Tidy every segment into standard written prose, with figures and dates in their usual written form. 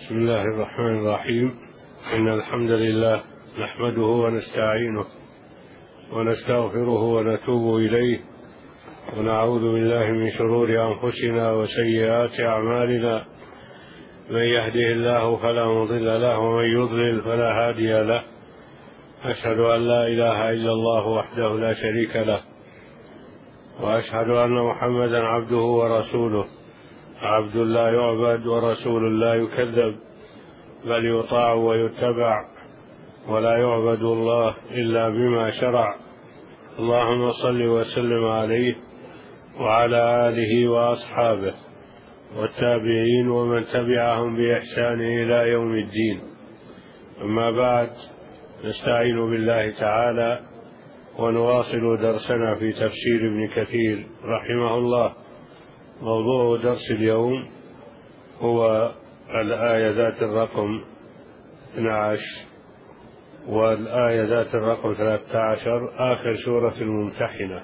بسم الله الرحمن الرحيم. إن الحمد لله نحمده ونستعينه ونستغفره ونتوب إليه ونعوذ بالله من شرور أنفسنا وسيئات أعمالنا. من يهده الله فلا مضل له ومن يضلل فلا هادي له. أشهد أن لا إله إلا الله وحده لا شريك له، وأشهد أن محمدا عبده ورسوله، عبد لا يعبد ورسول لا يكذب، بل يطاع ويتبع، ولا يعبد الله إلا بما شرع. اللهم صل وسلم عليه وعلى آله وأصحابه والتابعين ومن تبعهم بإحسان إلى يوم الدين. أما بعد، نستعين بالله تعالى ونواصل درسنا في تفسير ابن كثير رحمه الله. موضوع درس اليوم هو الآية ذات الرقم 12 والآية ذات الرقم 13، آخر سورة الممتحنة.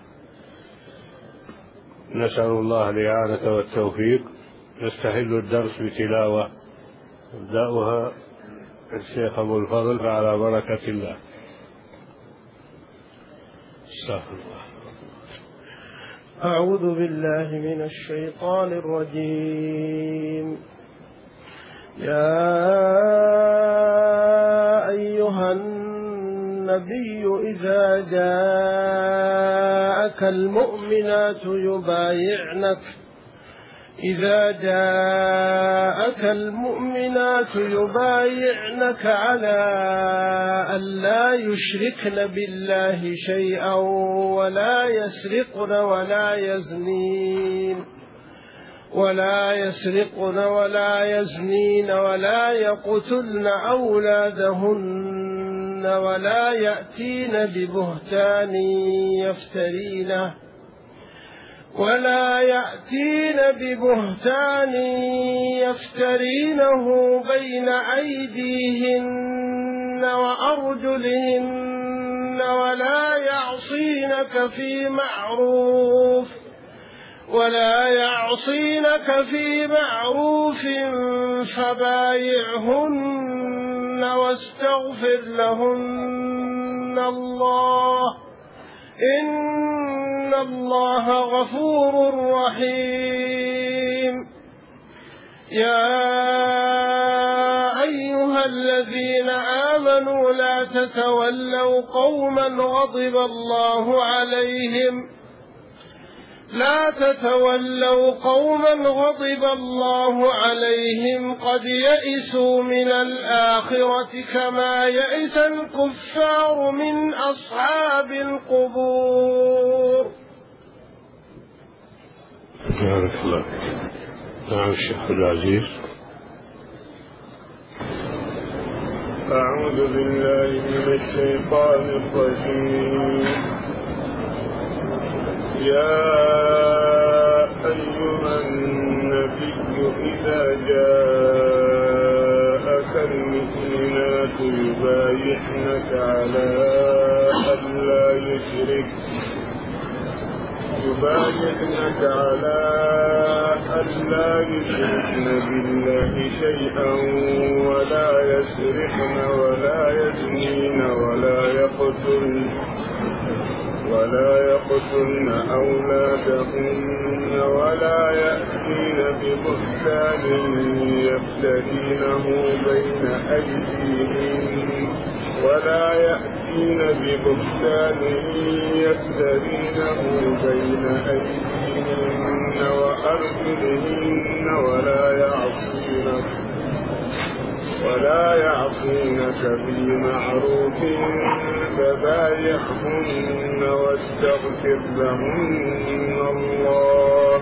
نسأل الله الإعانة والتوفيق. نستهل الدرس بتلاوة يبدأها الشيخ أبو الفضل، فعلى بركة الله. استغفر الله. أعوذ بالله من الشيطان الرجيم. يا أيها النبي إذا جاءك المؤمنات يبايعنك على أن لا يشركن بالله شيئا ولا يسرقن ولا يزنين ولا يقتلن أولادهن ولا يأتين ببهتان يفترينه بين أيديهن وأرجلهن ولا يعصينك في معروف فبايعهن واستغفر لهن الله، إن الله غفور رحيم. يا أيها الذين آمنوا لا تتولوا قوما غضب الله عليهم قد يئسوا من الآخرة كما يئس الكفار من أصحاب القبور. بارك الله. نعم الشيخ العزيز. أعوذ بالله من الشيطان الرجيم. يا أيها النبي إذا جاءك المؤمنات يبايعنك على أن لا يشركن بالله شيئا ولا يسرقن ولا يزنين ولا يقتلن أولادهن ولا يأتين ببهتان يفترينه بين أيديهن وأرجلهن ولا يعصينك في معروف فبايعهن واستغفر لهن الله،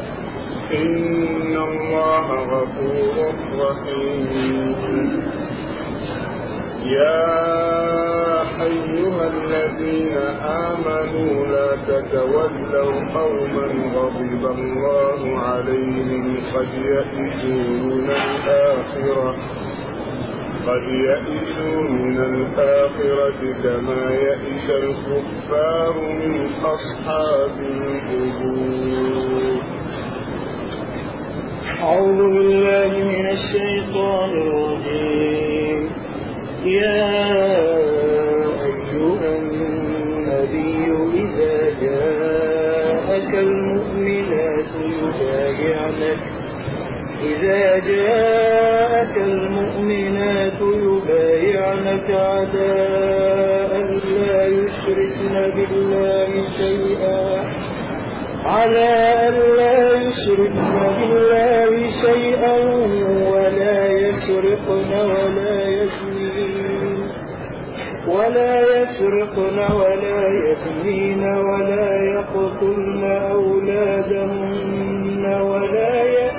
إن الله غفور رحيم. يا أيها الذين آمنوا لا تتولوا قوما غضب الله عليهم قد يئسوا من الآخرة كما يئس الكفار من أصحاب القبور. أعوذ بالله من الشيطان الرجيم. يا أيها النبي إذا جاءك المؤمنات يبايعنك على أن لا يشركن بالله شيئا ولا يسرقن ولا يزنين ولا يقتلن أولادهن ولا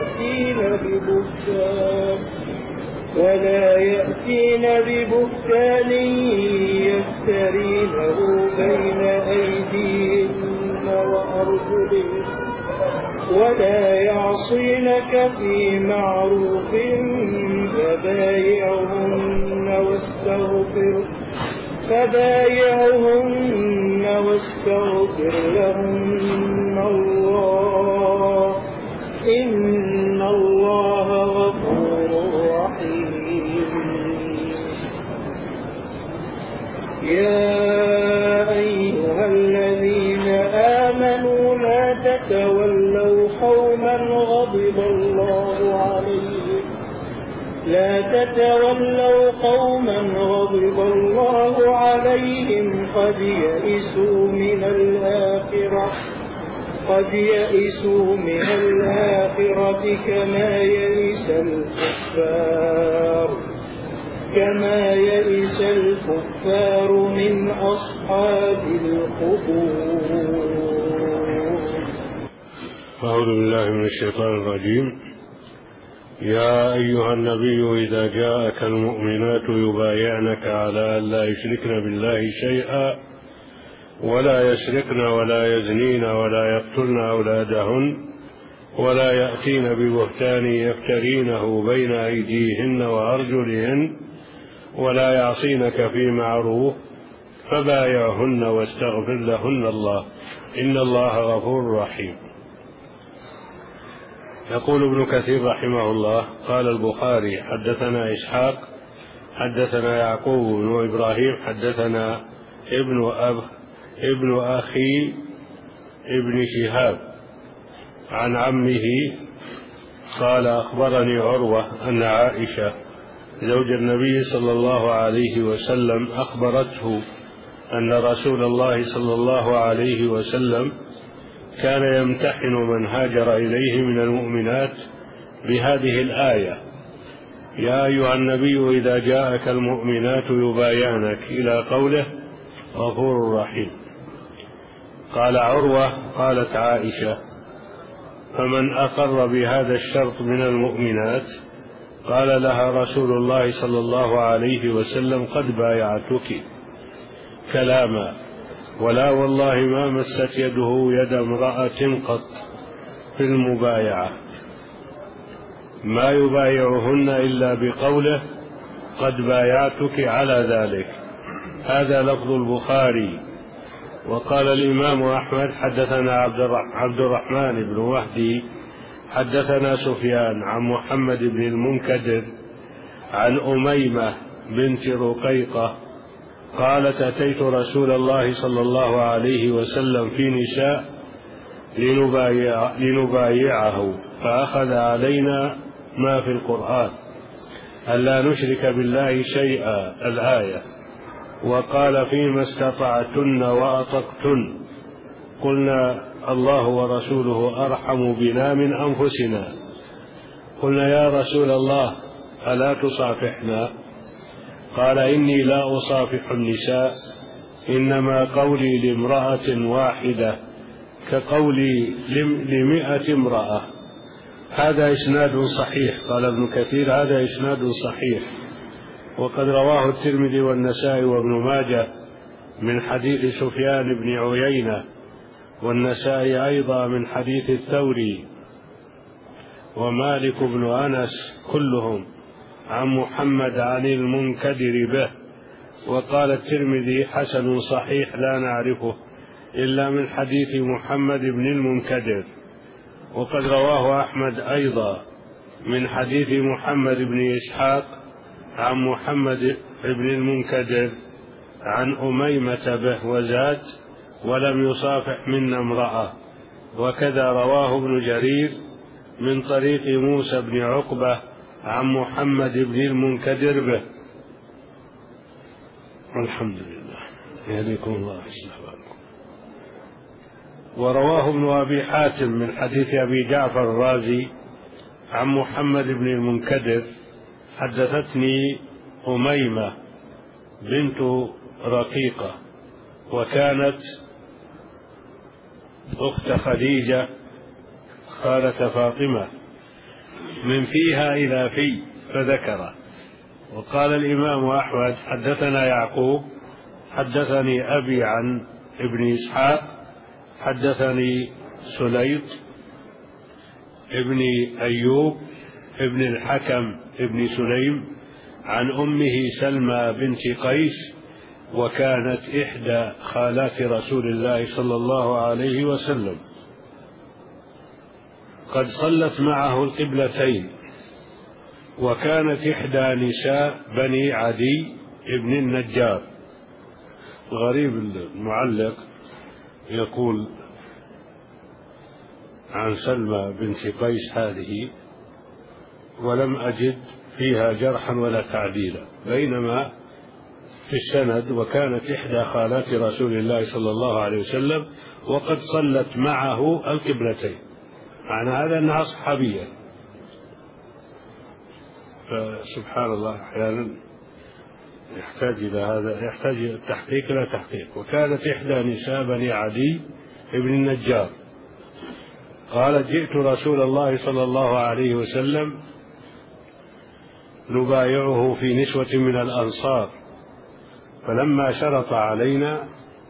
يأتين ببهتان يفترينه بين أيديهن وأرجلهن ولا يعصينك في معروف فبايعهن واستغفر لهن الله إن الله غفور رحيم. يا أيها الذين آمنوا لا تتولوا قوما غضب الله عليهم قد يئسوا من الآخرة كما يئس الكفار من أصحاب القبور. أعوذ بالله من الشيطان الرجيم. يا أيها النبي إذا جاءك المؤمنات يبايعنك على أن لا يشركن بالله شيئا ولا يسرقن ولا يزنين ولا يقتلن أولادهن ولا يأتين ببهتان يفترينه بين أيديهن وأرجلهن ولا يعصينك في معروف فبايعهن واستغفر لهن الله إن الله غفور رحيم. يقول ابن كثير رحمه الله قال البخاري حدثنا إسحاق حدثنا يعقوب بن إبراهيم حدثنا ابن أخي ابن شهاب عن عمه قال أخبرني عروة أن عائشة زوج النبي صلى الله عليه وسلم أخبرته أن رسول الله صلى الله عليه وسلم كان يمتحن من هاجر إليه من المؤمنات بهذه الآية: يا أيها النبي إذا جاءك المؤمنات يبايعنك إلى قوله غفور رحيم. قال عروة قالت عائشة: فمن أقر بهذا الشرط من المؤمنات؟ قال لها رسول الله صلى الله عليه وسلم: قد بايعتك كلاما، ولا والله ما مست يده يد امرأة قط في المبايعة، ما يبايعهن إلا بقوله قد بايعتك على ذلك. هذا لفظ البخاري. وقال الإمام أحمد حدثنا عبد الرحمن بن وهدي حدثنا سفيان عن محمد بن المنكدر عن أميمة بنت رقيقة قالت: أتيت رسول الله صلى الله عليه وسلم في نساء لنبايعه، فأخذ علينا ما في القرآن ألا نشرك بالله شيئا الآية، وقال: فيما استطعتن وأطقتن. قلنا: الله ورسوله أرحم بنا من أنفسنا. قلنا: يا رسول الله ألا تصافحنا؟ قال: إني لا أصافح النساء، إنما قولي لامرأة واحدة كقولي 100 امرأة. هذا إسناد صحيح. قال ابن كثير: هذا إسناد صحيح، وقد رواه الترمذي والنسائي وابن ماجه من حديث سفيان بن عيينة، والنسائي أيضا من حديث الثوري ومالك بن أنس كلهم عن محمد عن المنكدر به. وقال الترمذي: حسن صحيح لا نعرفه إلا من حديث محمد بن المنكدر. وقد رواه أحمد أيضا من حديث محمد بن إسحاق عن محمد بن المنكدر عن أميمة به وزاد: ولم يصافح منا امرأة. وكذا رواه ابن جرير من طريق موسى بن عقبة عن محمد بن المنكدر به. الحمد لله، يهديكم الله ويصلح بالكم. ورواه ابن أبي حاتم من حديث أبي جعفر الرازي عن محمد بن المنكدر: حدثتني أميمة بنت رقيقة، وكانت أخت خديجة خالة فاطمة، من فيها إلى في، فذكره. وقال الإمام أحمد: حدثنا يعقوب حدثني أبي عن ابن إسحاق حدثني سليط ابن أيوب ابن الحكم ابن سليم عن أمه سلمى بنت قيس، وكانت إحدى خالات رسول الله صلى الله عليه وسلم، قد صلت معه القبلتين، وكانت إحدى نساء بني عدي ابن النجار. غريب المعلق يقول عن سلمى بنت قيس هذه: ولم أجد فيها جرحا ولا تعديلا، بينما في السند: وكانت إحدى خالات رسول الله صلى الله عليه وسلم وقد صلت معه القبلتين، معنى هذا أنها صحابية. فسبحان الله، أحيانا يحتاج إلى هذا، يحتاج التحقيق إلى تحقيق. وكانت إحدى نساء بني عدي ابن النجار قالت: جئت رسول الله صلى الله عليه وسلم نبايعه في نسوة من الأنصار، فلما شرط علينا،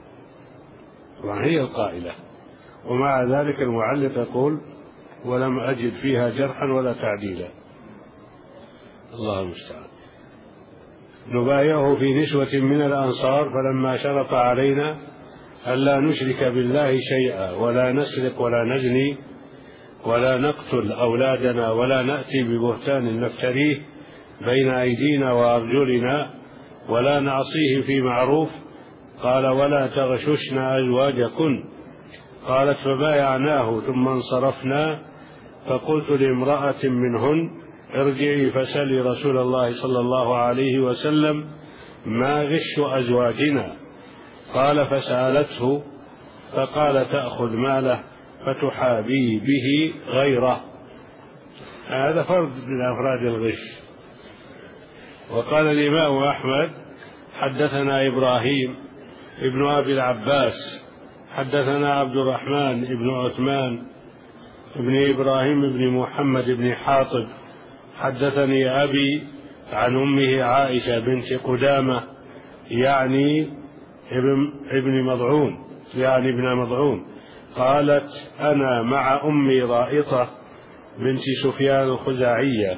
وهي القائلة، ومع ذلك المعلق يقول: ولم أجد فيها جرحا ولا تعديلا. الله المستعان. نبايعه في نسوة من الأنصار، فلما شرط علينا ألا نشرك بالله شيئا، ولا نسرق ولا نزني ولا نقتل أولادنا، ولا نأتي ببهتان نفتريه بين أيدينا وأرجلنا، ولا نعصيه في معروف. قال: ولا تغششن أزواجكن. قالت: فبايعناه ثم انصرفنا، فقلت لامرأة منهن: ارجعي فسلي رسول الله صلى الله عليه وسلم ما غش أزواجنا. قال: فسألته، فقال: تأخذ ماله فتحابي به غيره. هذا فرد من أفراد الغش. وقال الإمام أحمد: حدثنا إبراهيم ابن أبي العباس حدثنا عبد الرحمن ابن عثمان ابن إبراهيم ابن محمد ابن حاطب حدثني أبي عن أمه عائشة بنت قدامة يعني ابن مضعون قالت: أنا مع أمي رائطة بنت سفيان الخزاعية،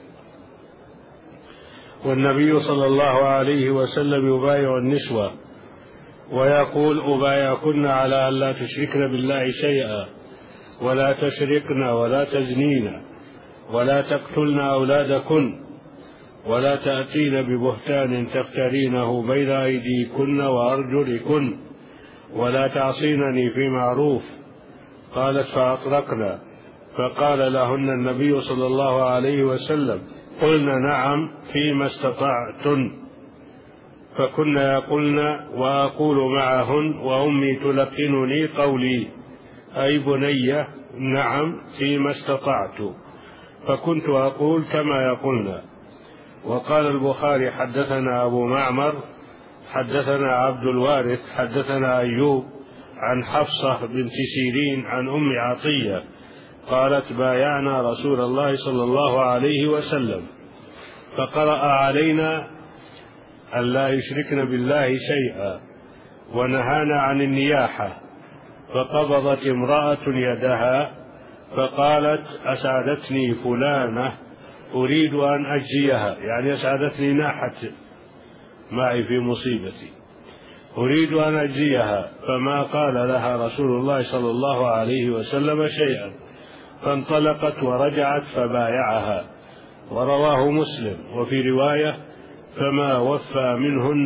والنبي صلى الله عليه وسلم يبايع النسوة ويقول: أبايعكن على أن لا تشركن بالله شيئا، ولا تسرقن، ولا تزنين، ولا تقتلن أولادكن، ولا تأتين ببهتان تفترينه بين أيديكن وأرجلكن، ولا تعصينني في معروف. قالت: فأطرقنا. فقال لهن النبي صلى الله عليه وسلم: قلنا: نعم، فيما استطعتن. فكن يقولن وأقول معهن، وأمي تلقنني قولي: أي بني، نعم، فيما استطعت. فكنت أقول كما يقولن. وقال البخاري: حدثنا أبو معمر حدثنا عبد الوارث حدثنا أيوب عن حفصة بنت سيرين عن أم عطية قالت: بايعنا رسول الله صلى الله عليه وسلم، فقرأ علينا أن لا يشركن بالله شيئا، ونهانا عن النياحة. فقبضت امرأة يدها فقالت: أسعدتني فلانة أريد أن أجزيها، يعني أسعدتني ناحت معي في مصيبتي، أريد أن أجزيها. فما قال لها رسول الله صلى الله عليه وسلم شيئا. فانطلقت ورجعت فبايعها، ورواه مسلم. وفي رواية: فما وفى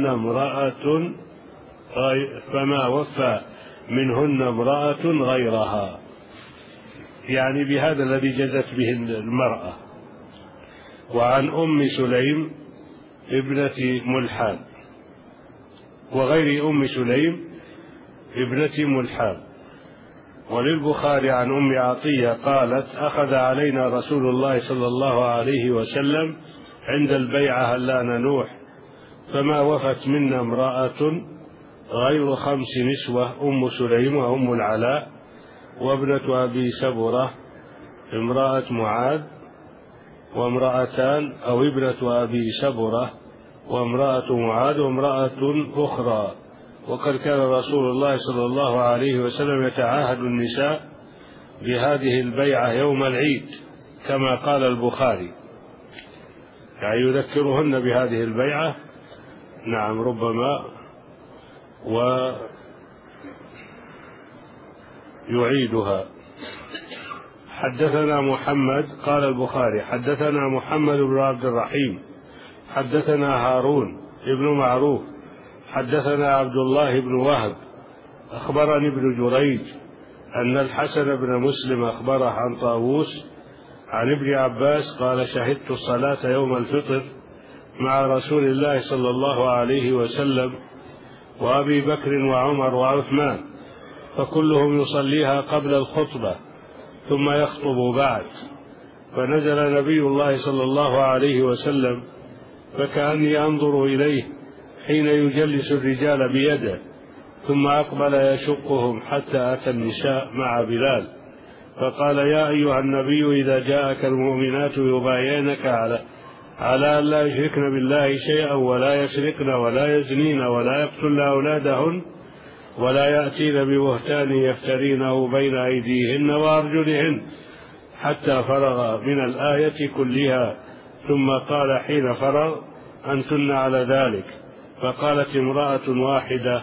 منهن امرأة غيرها، يعني بهذا الذي جزت به المرأة. وعن أم سليم ابنة ملحان، وغير أم سليم ابنة ملحان. وللبخاري عن أم عطية قالت: أخذ علينا رسول الله صلى الله عليه وسلم عند البيعة ألا ننوح، فما وفت منا امرأة غير 5 نسوة: أم سليم وأم العلاء وابنة أبي سبرة امرأة معاذ، وامرأتان أو ابنة أبي سبرة وامرأة معاذ وامرأة أخرى. وقد كان رسول الله صلى الله عليه وسلم يتعاهد النساء بهذه البيعة يوم العيد كما قال البخاري، يعني يذكرهن بهذه البيعة، نعم، ربما ويعيدها. حدثنا محمد، قال البخاري: حدثنا محمد بن عبد الرحيم حدثنا هارون ابن معروف حدثنا عبد الله بن وهب أخبرني ابن جريج أن الحسن بن مسلم أخبره عن طاووس عن ابن عباس قال: شهدت الصلاة يوم الفطر مع رسول الله صلى الله عليه وسلم وأبي بكر وعمر وعثمان، فكلهم يصليها قبل الخطبة ثم يخطب بعد، فنزل نبي الله صلى الله عليه وسلم فكأني أنظر إليه حين يجلس الرجال بيده، ثم أقبل يشقهم حتى أتى النساء مع بلال، فقال: يا أيها النبي إذا جاءك المؤمنات يبايعنك على أن لا يشركن بالله شيئا ولا يسرقن ولا يزنين ولا يقتلن أولادهن ولا يأتين ببهتان يفترينه بين أيديهن وأرجلهن، حتى فرغ من الآية كلها، ثم قال حين فرغ: أنتن على ذلك؟ فقالت امرأة واحدة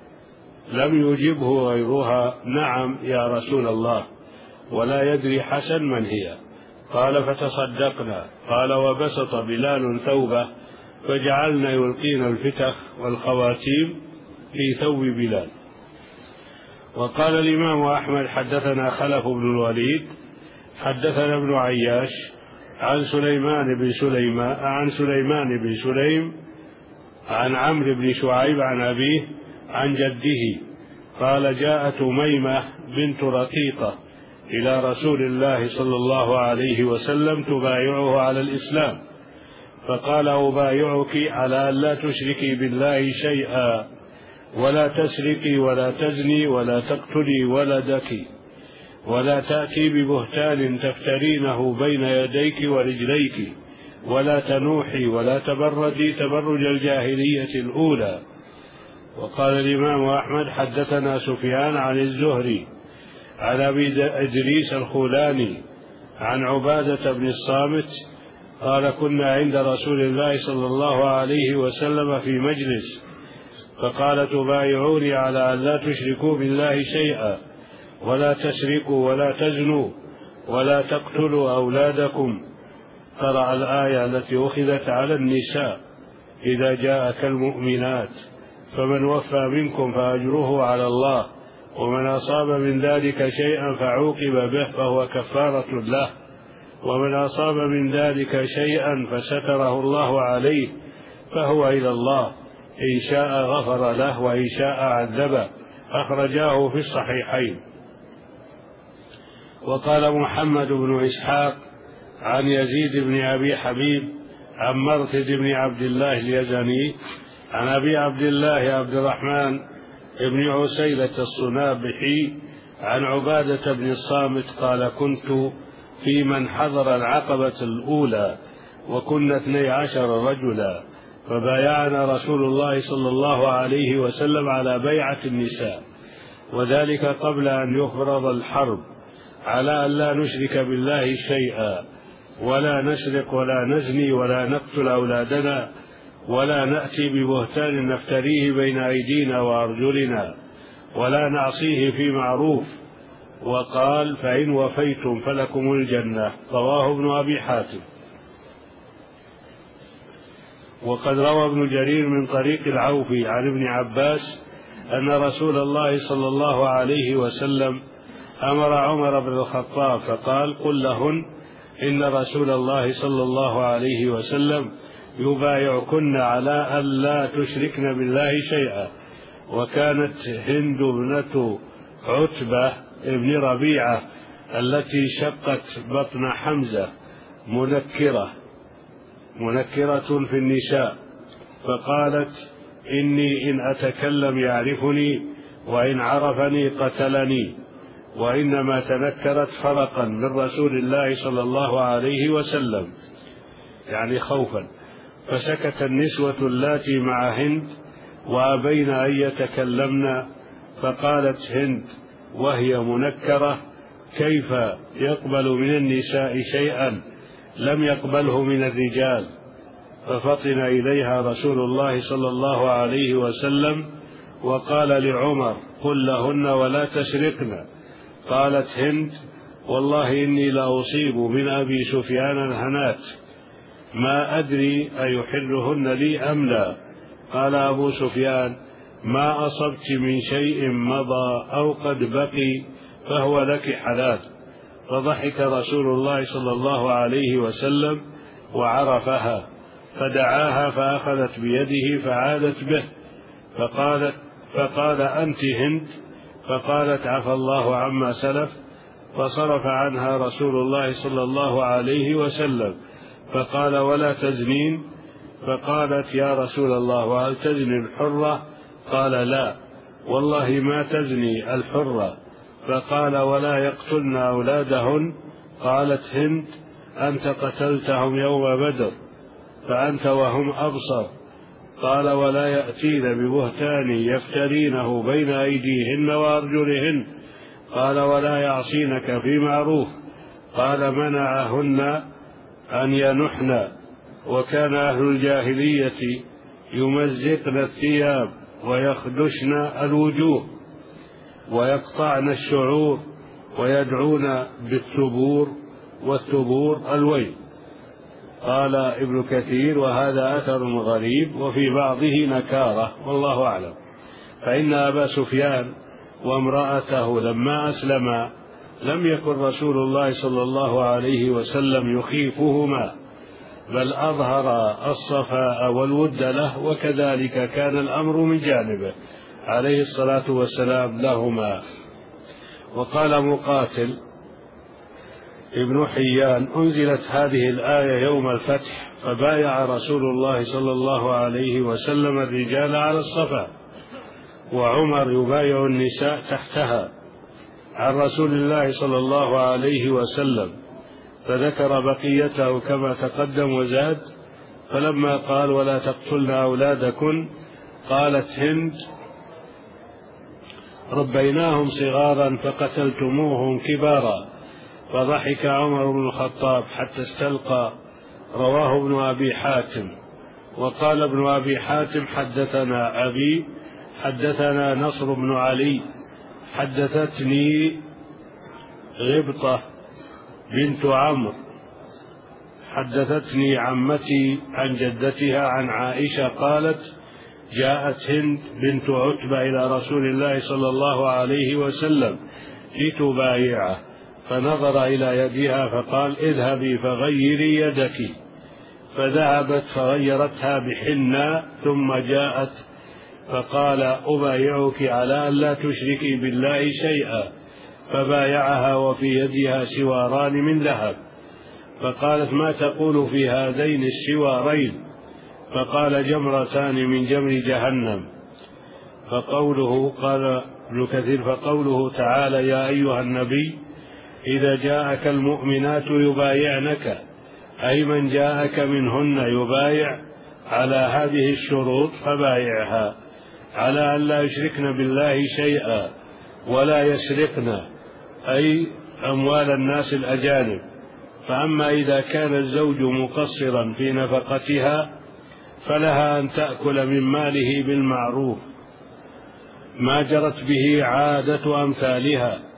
لم يجبه غيرها: نعم يا رسول الله. ولا يدري حسن من هي. قال: فتصدقنا. قال: وبسط بلال ثوبه فجعلنا يلقين الفتخ والخواتيم في ثوب بلال. وقال الإمام أحمد: حدثنا خلف بن الوليد حدثنا ابن عياش عن سليمان بن سليم عن عمرو بن شعيب عن أبيه عن جده قال: جاءت أميمة بنت رقيقة إلى رسول الله صلى الله عليه وسلم تبايعه على الإسلام، فقال: أبايعك على أن لا تشركي بالله شيئا ولا تسرقي ولا تزني ولا تقتلي ولدك ولا تأتي ببهتان تفترينه بين يديك ورجليك ولا تنوحي ولا تبردي تبرج الجاهلية الأولى. وقال الإمام أحمد: حدثنا سفيان عن الزهري عن أبي إدريس الخولاني عن عبادة بن الصامت قال: كنا عند رسول الله صلى الله عليه وسلم في مجلس، فقال: تبايعوني على أن لا تشركوا بالله شيئا ولا تسرقوا ولا تزنوا ولا تقتلوا أولادكم. قرأ الآية التي أخذت على النساء: إذا جاءك المؤمنات فمن وفى منكم فأجره على الله، ومن أصاب من ذلك شيئا فعوقب به فهو كفارة له، ومن أصاب من ذلك شيئا فستره الله عليه فهو إلى الله، إن شاء غفر له وإن شاء عذبه. أخرجاه في الصحيحين. وقال محمد بن إسحاق عن يزيد بن أبي حبيب عن مرثد بن عبد الله اليزني عن أبي عبد الله عبد الرحمن بن عسيلة الصنابحي عن عبادة بن الصامت قال: كنت في من حضر العقبة الأولى وكنا 12 رجلا، فبايعنا رسول الله صلى الله عليه وسلم على بيعة النساء، وذلك قبل أن يفرض الحرب، على أن لا نشرك بالله شيئا ولا نسرق ولا نزني ولا نقتل أولادنا ولا نأتي ببهتان نفتريه بين أيدينا وأرجلنا ولا نعصيه في معروف وقال: فإن وفيتم فلكم الجنة. رواه ابن أبي حاتم. وقد روى ابن جرير من طريق العوفي عن ابن عباس أن رسول الله صلى الله عليه وسلم أمر عمر بن الخطاب فقال: قل لهن إن رسول الله صلى الله عليه وسلم يبايعكن على أن لا تشركن بالله شيئا. وكانت هند ابنة عتبة ابن ربيعة التي شقت بطن حمزة منكرة في النساء، فقالت: إني إن أتكلم يعرفني وإن عرفني قتلني. وإنما تنكرت فرقا من رسول الله صلى الله عليه وسلم، يعني خوفا. فسكت النسوة اللاتي مع هند وأبين أن يتكلمن. فقالت هند وهي منكرة: كيف يقبل من النساء شيئا لم يقبله من الرجال؟ ففطن إليها رسول الله صلى الله عليه وسلم وقال لعمر: قل لهن ولا تسرقن. قالت هند: والله إني لأصيب من أبي سفيان الهنات، ما أدري أيحلهن لي أم لا. قال أبو سفيان: ما أصبت من شيء مضى أو قد بقي فهو لك حلال. فضحك رسول الله صلى الله عليه وسلم وعرفها، فدعاها فأخذت بيده فعادت به، فقال: أنت هند؟ فقالت: عفى الله عما سلف. فصرف عنها رسول الله صلى الله عليه وسلم، فقال: ولا تزنين؟ فقالت: يا رسول الله وهل تزني الحرة؟ قال: لا والله ما تزني الحرة. فقال: ولا يقتلن أولادهن؟ قالت هند: أنت قتلتهم يوم بدر فأنت وهم أبصر. قال: ولا يأتين ببهتان يفترينه بين أيديهن وأرجلهن؟ قال: ولا يعصينك في معروف. قال: منعهن أن ينحن. وكان أهل الجاهلية يمزقن الثياب ويخدشن الوجوه ويقطعن الشعور ويدعون بالثبور، والثبور الويل. قال ابن كثير: وهذا أثر غريب وفي بعضه نكارة، والله أعلم. فإن أبا سفيان وامرأته لما أسلما لم يكن رسول الله صلى الله عليه وسلم يخيفهما، بل أظهر الصفاء والود له، وكذلك كان الأمر من جانبه عليه الصلاة والسلام لهما. وقال مقاتل ابن حيان: أنزلت هذه الآية يوم الفتح، فبايع رسول الله صلى الله عليه وسلم الرجال على الصفا، وعمر يبايع النساء تحتها، عن رسول الله صلى الله عليه وسلم. فذكر بقيته كما تقدم وزاد: فلما قال: ولا تقتلن أولادكن؟ قالت هند: ربيناهم صغارا فقتلتموهم كبارا. فضحك عمر بن الخطاب حتى استلقى. رواه ابن أبي حاتم. وقال ابن أبي حاتم: حدثنا أبي حدثنا نصر بن علي حدثتني غبطة بنت عمرو حدثتني عمتي عن جدتها عن عائشة قالت: جاءت هند بنت عتبة إلى رسول الله صلى الله عليه وسلم لتبايعه، فنظر إلى يدها فقال: اذهبي فغيري يدك. فذهبت فغيرتها بحنة، ثم جاءت فقال: أبايعك على أن لا تشركي بالله شيئا. فبايعها وفي يدها سواران من ذهب. فقالت: ما تقول في هذين السوارين؟ فقال: جمرتان من جمر جهنم. فقوله، قال ابن كثير: فقوله تعالى: يا أيها النبي إذا جاءك المؤمنات يبايعنك، أي من جاءك منهن يبايع على هذه الشروط فبايعها، على أن لا يشركن بالله شيئا ولا يسرقن، أي أموال الناس الأجانب. فأما إذا كان الزوج مقصرا في نفقتها فلها أن تأكل من ماله بالمعروف ما جرت به عادة أمثالها،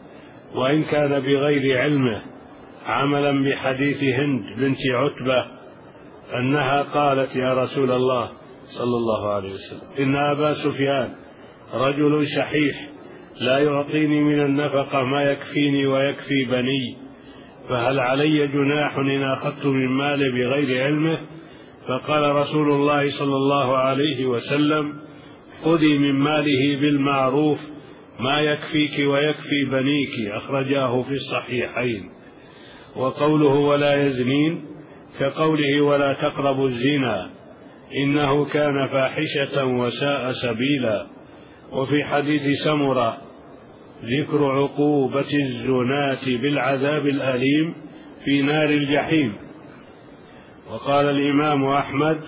وإن كان بغير علمه، عملا بحديث هند بنت عتبة أنها قالت: يا رسول الله صلى الله عليه وسلم، إن أبا سفيان رجل شحيح لا يعطيني من النفقة ما يكفيني ويكفي بني، فهل علي جناح إن أخذت من ماله بغير علمه؟ فقال رسول الله صلى الله عليه وسلم: خذي من ماله بالمعروف ما يكفيك ويكفي بنيك، أخرجاه في الصحيحين. وقوله ولا يزنين كقوله ولا تقربوا الزنا إنه كان فاحشة وساء سبيلا. وفي حديث سمرة ذكر عقوبة الزناة بالعذاب الأليم في نار الجحيم. وقال الإمام أحمد: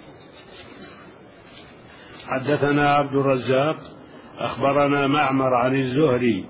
حدثنا عبد الرزاق أخبرنا معمر عن الزهري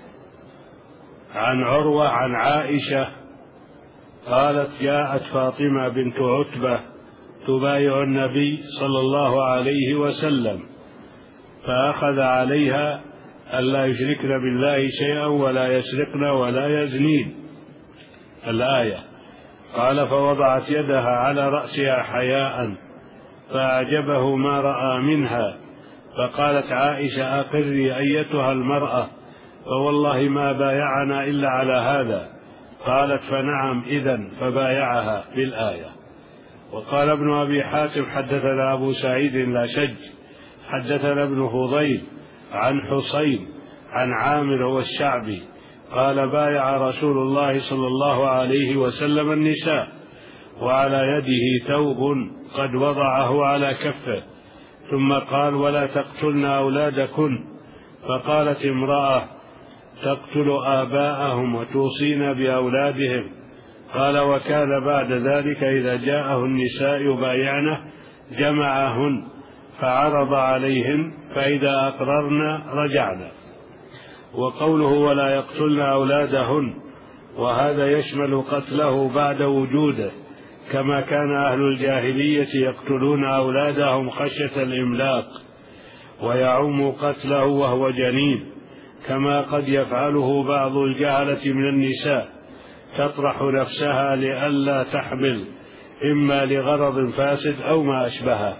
عن عروة عن عائشة قالت: جاءت فاطمة بنت عتبة تبايع النبي صلى الله عليه وسلم، فأخذ عليها ألا يشركن بالله شيئا ولا يسرقن ولا يزنين الآية. قال: فوضعت يدها على رأسها حياء فأعجبه ما رأى منها، فقالت عائشة: أقري أيتها المرأة، فوالله ما بايعنا إلا على هذا. قالت: فنعم إذن، فبايعها بالآية. وقال ابن أبي حاتم: حدثنا أبو سعيد الأشج حدثنا ابن فضيل عن حسين عن عامر والشعبي قال: بايع رسول الله صلى الله عليه وسلم النساء وعلى يده ثوب قد وضعه على كفه، ثم قال: ولا تقتلن أولادكن. فقالت امرأة: تقتل آباءهم وتوصين بأولادهم. قال: وكان بعد ذلك إذا جاءه النساء يبايعنه جمعهن فعرض عليهن، فإذا أقررن رجعنا. وقوله ولا يقتلن أولادهن، وهذا يشمل قتله بعد وجوده، كما كان أهل الجاهلية يقتلون أولادهم خشية الإملاق، ويعم قتله وهو جنين، كما قد يفعله بعض الجهلة من النساء، تطرح نفسها لئلا تحمل إما لغرض فاسد أو ما أشبهه.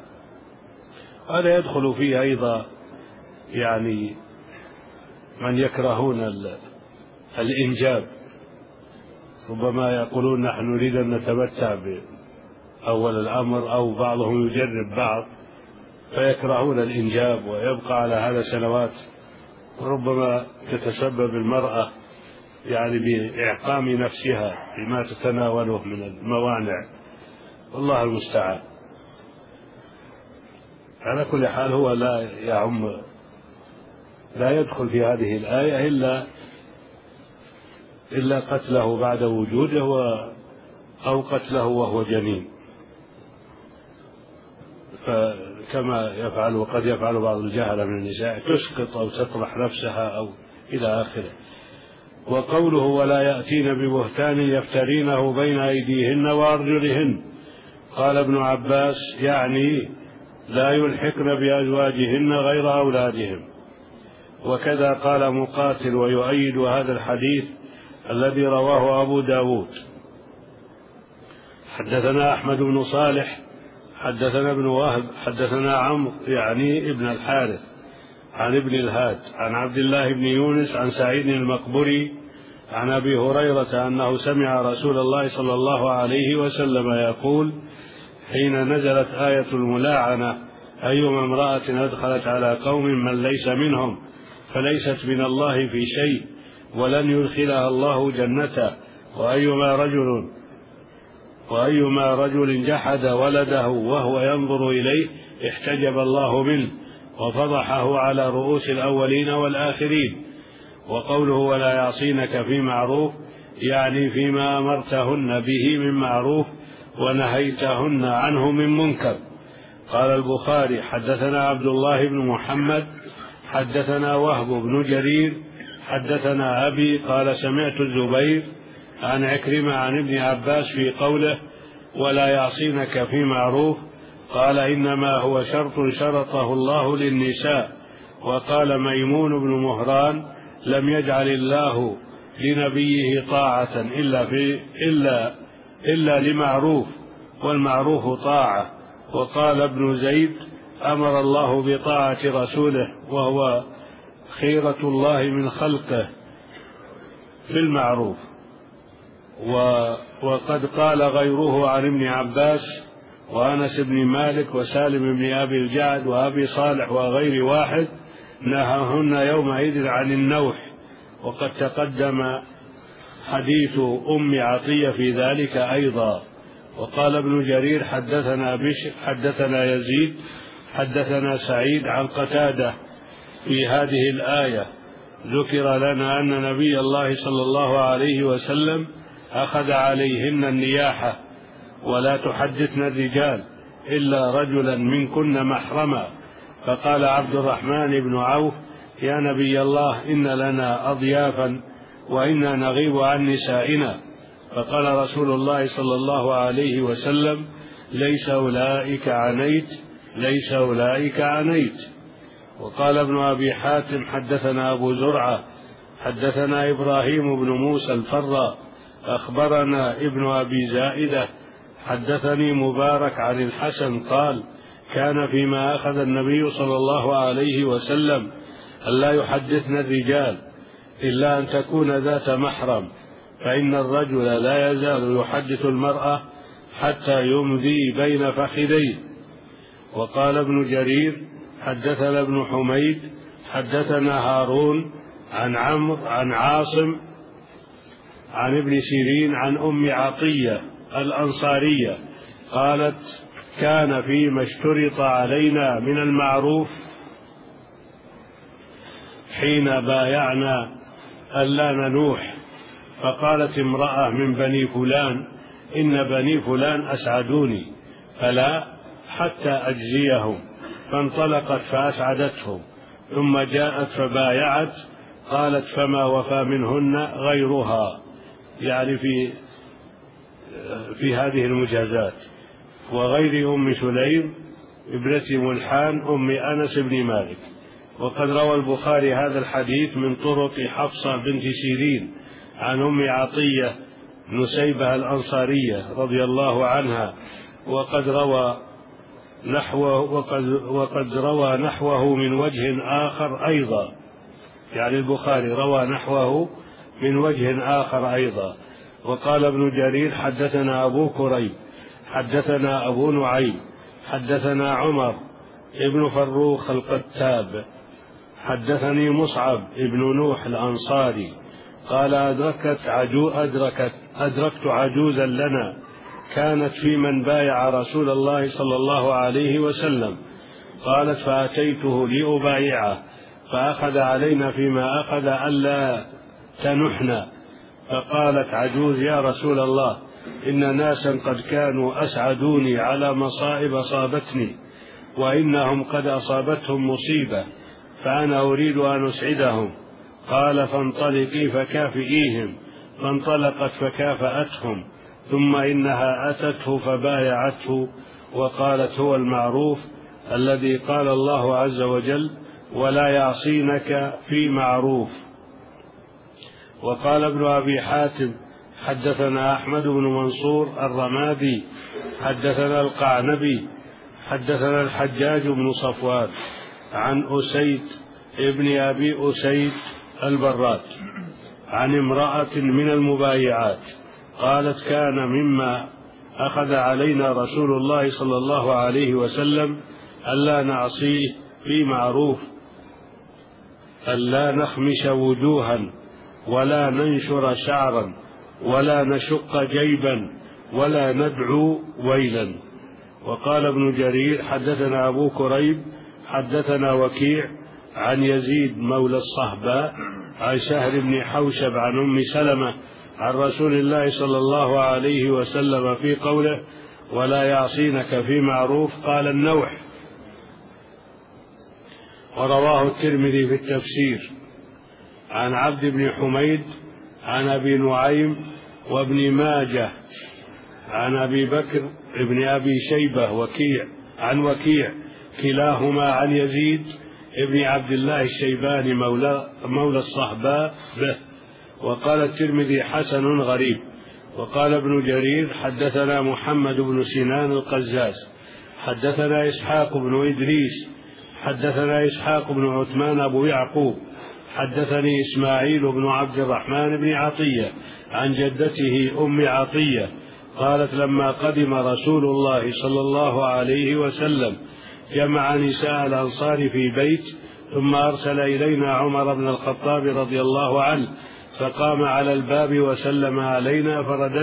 هذا يدخل فيه أيضا يعني من يكرهون الإنجاب، ربما يقولون نحن نريد أن نتمتع بأول الأمر، أو بعضهم يجرب بعض فيكرهون الإنجاب ويبقى على هذا سنوات، ربما تتسبب المرأة يعني بإعقام نفسها بما تتناوله من الموانع، والله المستعان. على كل حال هو لا يدخل في هذه الآية إلا قتله بعد وجوده أو قتله وهو جنين، فكما يفعل وقد يفعل بعض الجهلة من النساء تسقط أو تطرح نفسها أو إلى آخره. وقوله ولا يأتين ببهتان يفترينه بين أيديهن وأرجلهن، قال ابن عباس يعني لا يلحقن بأزواجهن غير أولادهم. وكذا قال مقاتل ويؤيد هذا الحديث الذي رواه أبو داود. حدثنا أحمد بن صالح حدثنا ابن وهب حدثنا عمرو يعني ابن الحارث عن ابن الهاد عن عبد الله بن يونس عن سعيد المقبري عن أبي هريرة أنه سمع رسول الله صلى الله عليه وسلم يقول حين نزلت آية الملاعنة: أيما امرأة أدخلت على قوم من ليس منهم فليست من الله في شيء ولن يدخلها الله جنته، وأيما رجل جحد ولده وهو ينظر إليه احتجب الله منه وفضحه على رؤوس الأولين والآخرين. وقوله ولا يعصينك في معروف يعني فيما أمرتهن به من معروف ونهيتهن عنه من منكر. قال البخاري: حدثنا عبد الله بن محمد حدثنا وهب بن جرير حدثنا أبي قال سمعت الزبير عن عكرمة عن ابن عباس في قوله ولا يعصينك في معروف قال إنما هو شرط شرطه الله للنساء. وقال ميمون بن مهران: لم يجعل الله لنبيه طاعة إلا لمعروف، والمعروف طاعة. وقال ابن زيد: أمر الله بطاعة رسوله وهو خيرة الله من خلقه في المعروف. وقد قال غيره عن ابن عباس وأنس بن مالك وسالم بن أبي الجعد وأبي صالح وغير واحد نهاهن يومئذ عن النوح. وقد تقدم حديث أم عطية في ذلك أيضا. وقال ابن جرير: حدثنا بشر حدثنا يزيد حدثنا سعيد عن قتادة في هذه الآية. ذكر لنا أن نبي الله صلى الله عليه وسلم أخذ عليهن النياحة: ولا تحدثن الرجال إلا رجلا منكن محرما. فقال عبد الرحمن بن عوف: يا نبي الله، إن لنا أضيافا وإنا نغيب عن نسائنا. فقال رسول الله صلى الله عليه وسلم: ليس أولئك عنيت. وقال ابن أبي حاتم: حدثنا أبو زرعة حدثنا إبراهيم بن موسى الفراء أخبرنا ابن أبي زائدة حدثني مبارك عن الحسن قال: كان فيما أخذ النبي صلى الله عليه وسلم ألا يحدثن الرجال إلا أن تكون ذات محرم، فإن الرجل لا يزال يحدث المرأة حتى يمضي بين فخذيه. وقال ابن جرير: حدثنا ابن حميد حدثنا هارون عن عمرو عن عاصم عن ابن سيرين عن أم عطية الأنصارية قالت: كان فيما اشترط علينا من المعروف حين بايعنا ألا ننوح، فقالت امرأة من بني فلان: إن بني فلان أسعدوني فلا حتى أجزيهم، فانطلقت فأسعدتهم، ثم جاءت فبايعت، قالت: فما وفى منهن غيرها، يعني في هذه المجازات، وغير أم سليم ابنة ملحان أم أنس بن مالك. وقد روى البخاري هذا الحديث من طرق حفصة بنت سيرين عن أم عطية نسيبة الأنصارية رضي الله عنها، وقد روى نحوه من وجه آخر أيضا، يعني البخاري روى نحوه من وجه آخر أيضا. وقال ابن جرير: حدثنا أبو كريب حدثنا أبو نعيم حدثنا عمر ابن فروخ القتاب حدثني مصعب ابن نوح الأنصاري قال: أدركت عجوزا لنا كانت في من بايع رسول الله صلى الله عليه وسلم. قالت: فأتيته لأبايعه، فأخذ علينا فيما أخذ ألا تنحنا. فقالت عجوز: يا رسول الله، إن ناسا قد كانوا أسعدوني على مصائب أصابتني، وإنهم قد أصابتهم مصيبة، فأنا أريد أن أسعدهم. قال: فانطلقي فكافئيهم. فانطلقت فكافأتهم، ثم إنها أتته فبايعته وقالت: هو المعروف الذي قال الله عز وجل: ولا يعصينك في معروف. وقال ابن أبي حاتم: حدثنا أحمد بن منصور الرمادي حدثنا القعنبي حدثنا الحجاج بن صفوان عن أسيد ابن أبي أسيد البرات عن امرأة من المبايعات قالت: كان مما أخذ علينا رسول الله صلى الله عليه وسلم ألا نعصيه في معروف، ألا نخمش وجوها ولا ننشر شعرا ولا نشق جيبا ولا ندعو ويلا. وقال ابن جرير: حدثنا أبو كريب حدثنا وكيع عن يزيد مولى الصهباء عن سهل بن حوشب عن أم سلمة عن رسول الله صلى الله عليه وسلم في قوله: ولا يعصينك في معروف، قال: النوح. ورواه الترمذي في التفسير عن عبد بن حميد عن أبي نعيم وابن ماجه عن أبي بكر ابن أبي شيبة وكيع كلاهما عن يزيد ابن عبد الله الشيباني مولى الصهباء به. وقال الترمذي حسن غريب. وقال ابن جرير حدثنا محمد بن سنان القزاز حدثنا إسحاق بن إدريس حدثنا إسحاق بن عثمان أبو يعقوب حدثني إسماعيل بن عبد الرحمن بن عطية عن جدته أم عطية قالت لما قدم رسول الله صلى الله عليه وسلم جمع نساء الأنصار في بيت، ثم أرسل إلينا عمر بن الخطاب رضي الله عنه فقام على الباب وسلم علينا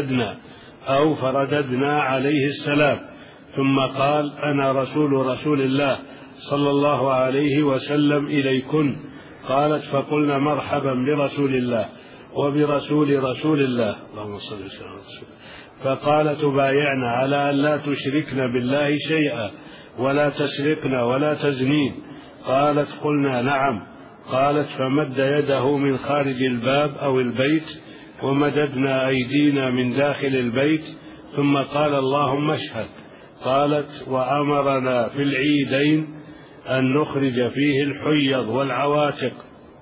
فرددنا عليه السلام، ثم قال أنا رسول الله صلى الله عليه وسلم إليكن. قالت فقلنا مرحبا برسول الله وبرسول رسول الله اللهم صل وسلم على رسول الله. فقال تبايعنا على أن لا تشركن بالله شيئا ولا تسرقن ولا تزنين. قالت قلنا نعم. قالت فمد يده من خارج الباب أو البيت ومددنا أيدينا من داخل البيت، ثم قال اللهم اشهد. قالت وأمرنا في العيدين أن نخرج فيه الحيض والعواتق،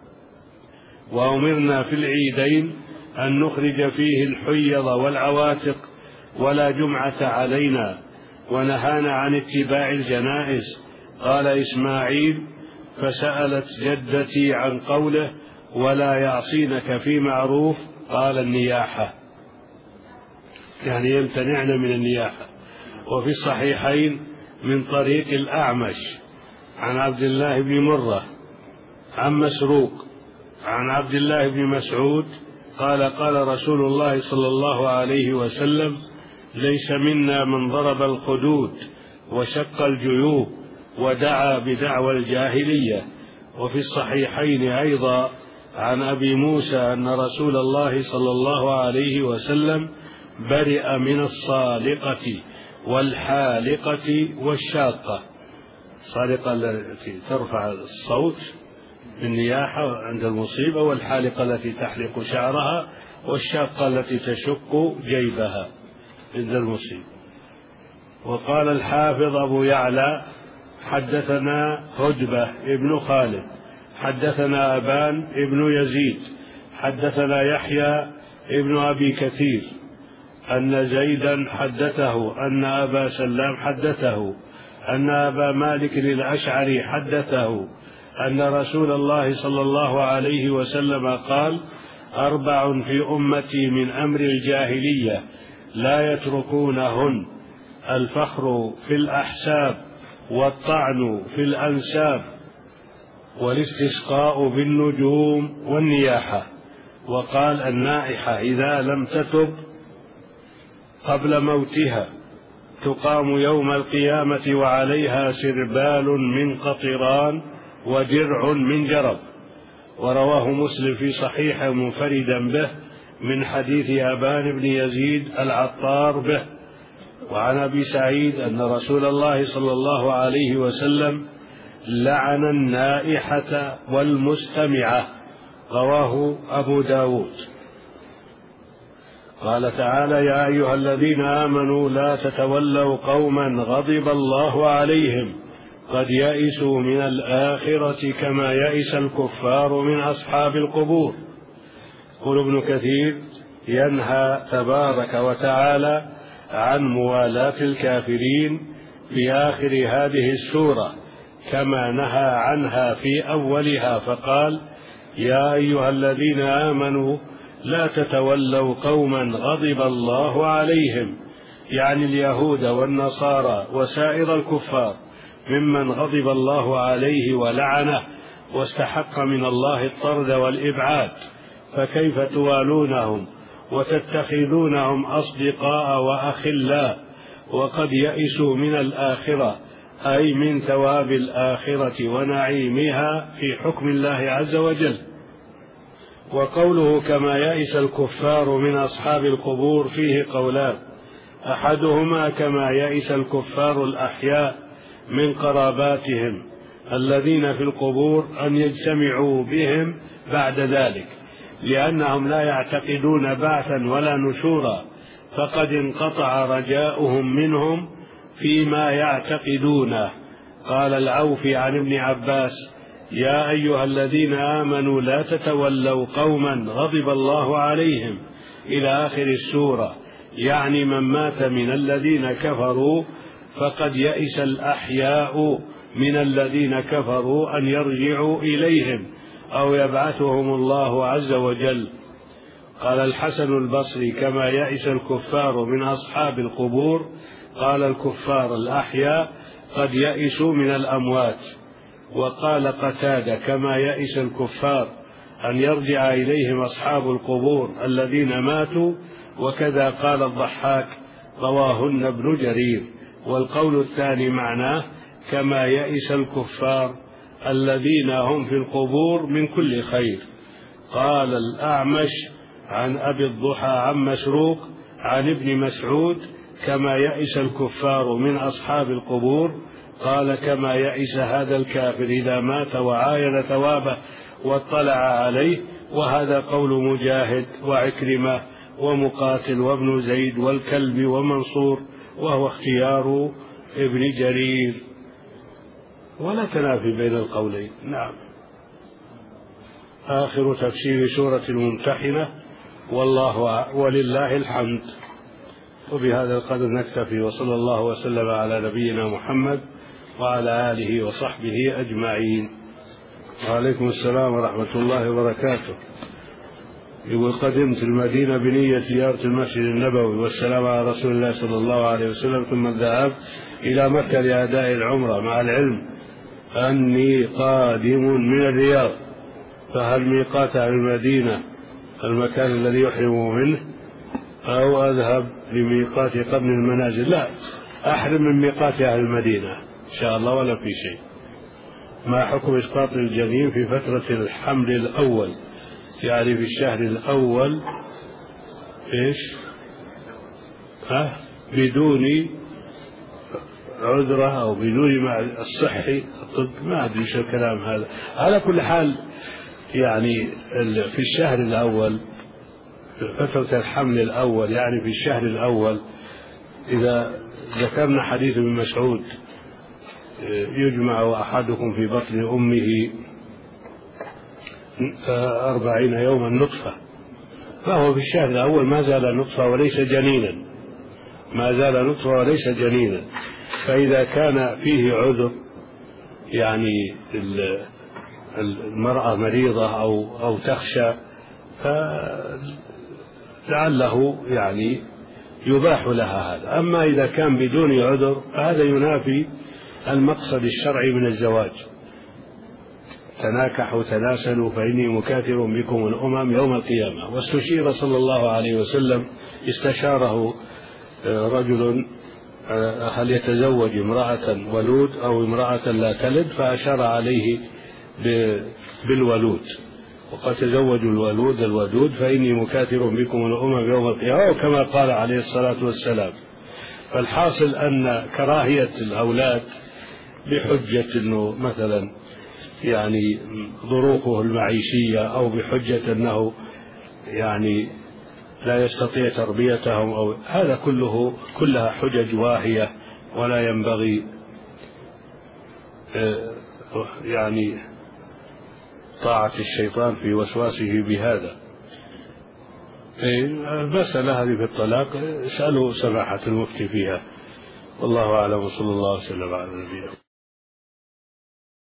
وأمرنا في العيدين أن نخرج فيه الحيض والعواتق ولا جمعة علينا، ونهانا عن اتباع الجنائز. قال إسماعيل فسألت جدتي عن قوله ولا يعصينك في معروف، قال النياحة، يعني يمتنعن من النياحة. وفي الصحيحين من طريق الأعمش عن عبد الله بن مرة عن مسروق عن عبد الله بن مسعود قال قال رسول الله صلى الله عليه وسلم ليس منا من ضرب الخدود وشق الجيوب ودعا بدعوى الجاهلية. وفي الصحيحين أيضا عن أبي موسى أن رسول الله صلى الله عليه وسلم برئ من الصالقة والحالقة والشاقة. الصالقة التي ترفع الصوت بالنياحة عند المصيبة، والحالقة التي تحلق شعرها، والشاقة التي تشق جيبها عند المصيبة. وقال الحافظ أبو يعلى حدثنا هدبة ابن خالد حدثنا أبان ابن يزيد حدثنا يحيى ابن أبي كثير أن زيدا حدثه أن أبا سلام حدثه أن أبا مالك الأشعري حدثه أن رسول الله صلى الله عليه وسلم قال 4 في أمتي من أمر الجاهلية لا يتركونهن: الفخر في الأحساب، والطعن في الأنساب، والاستسقاء بالنجوم، والنياحة. وقال النائحة إذا لم تتب قبل موتها تقام يوم القيامة وعليها سربال من قطران ودرع من جرب. ورواه مسلم في صحيحه منفردا به من حديث أبان بن يزيد العطار به. وعن أبي سعيد أن رسول الله صلى الله عليه وسلم لعن النائحة والمستمعة. رواه أبو داود. قال تعالى يا أيها الذين آمنوا لا تتولوا قوما غضب الله عليهم قد يئسوا من الآخرة كما يئس الكفار من أصحاب القبور. يقول ابن كثير ينهى تبارك وتعالى عن موالاة الكافرين في آخر هذه السورة كما نهى عنها في أولها، فقال يا أيها الذين آمنوا لا تتولوا قوما غضب الله عليهم، يعني اليهود والنصارى وسائر الكفار ممن غضب الله عليه ولعنه واستحق من الله الطرد والإبعاد، فكيف توالونهم وتتخذونهم أصدقاء وأخلاء وقد يئسوا من الآخرة، أي من ثواب الآخرة ونعيمها في حكم الله عز وجل. وقوله كما يئس الكفار من أصحاب القبور فيه قولان: أحدهما كما يئس الكفار الأحياء من قراباتهم الذين في القبور أن يجتمعوا بهم بعد ذلك، لأنهم لا يعتقدون بعثا ولا نشورا، فقد انقطع رجاؤهم منهم فيما يعتقدونه. قال العوفي عن ابن عباس يا أيها الذين آمنوا لا تتولوا قوما غضب الله عليهم إلى آخر السورة، يعني من مات من الذين كفروا فقد يئس الأحياء من الذين كفروا أن يرجعوا إليهم أو يبعثهم الله عز وجل. قال الحسن البصري: كما يئس الكفار من أصحاب القبور، قال الكفار الأحياء قد يئسوا من الأموات. وقال قتادة: كما يئس الكفار أن يرجع إليهم أصحاب القبور الذين ماتوا. وكذا قال الضحاك، رواهن ابن جرير. والقول الثاني معناه: كما يئس الكفار الذين هم في القبور من كل خير. قال الأعمش عن أبي الضحى عن مسروق عن ابن مسعود: كما يئس الكفار من أصحاب القبور. قال: كما يئس هذا الكافر إذا مات وعاين ثوابه واطلع عليه. وهذا قول مجاهد وعكرمة ومقاتل وابن زيد والكلب ومنصور، وهو اختيار ابن جرير، ولا تنافي بين القولين. نعم. آخر تفسير سورة الممتحنة، ولله الحمد. وبهذا القدر نكتفي، وصلى الله وسلم على نبينا محمد وعلى آله وصحبه أجمعين. وعليكم السلام ورحمة الله وبركاته. يقول: قدمت المدينة بنية زيارة المسجد النبوي والسلام على رسول الله صلى الله عليه وسلم، ثم الذهاب إلى مكة لأداء العمرة، مع العلم أني قادم من الرياض، فهل ميقات أهل المدينة المكان الذي يحرم منه، أو أذهب لميقات قبل المنازل؟ لا، أحرم من ميقات أهل المدينة إن شاء الله ولا في شيء. ما حكم إسقاط الجنين في فترة الحمل الأول، يعني في الشهر الأول بدون عذرة أو بدون الصحي الطب؟ ما أدري شو الكلام هذا. على كل حال يعني في الشهر الأول، فترة الحمل الأول، يعني في الشهر الأول، إذا ذكرنا حديث ابن مسعود: يجمع أحدكم في بطن أمه 40 يوما نطفة، فهو في الشهر الأول ما زال نطفة وليس جنينا، ما زال نطفة وليس جنينا. فإذا كان فيه عذر، يعني المرأة مريضة أو تخشى، فلعله يعني يباح لها هذا. أما إذا كان بدون عذر فهذا ينافي المقصد الشرعي من الزواج: تناكحوا تناسلوا فإني مكاثر بكم الأمم يوم القيامة. واستشير صلى الله عليه وسلم، استشاره رجل هل يتزوج امرأة ولود أو امرأة لا تلد، فأشار عليه بالولود، وقد تزوجوا الولود الودود فإني مكاثر بكم الأمم يوم القيامة، وكما قال عليه الصلاة والسلام. فالحاصل أن كراهية الأولاد بحجة أنه مثلا يعني ظروفه المعيشية، أو بحجة أنه يعني لا يستطيع تربيتهم، أو هذا كلها حجج واهية، ولا ينبغي يعني طاعة الشيطان في وسواسه بهذا. المسألة هذه في الطلاق اسألوا سماحة المفتي فيها، والله أعلم، وصلى الله وسلم على نبينا.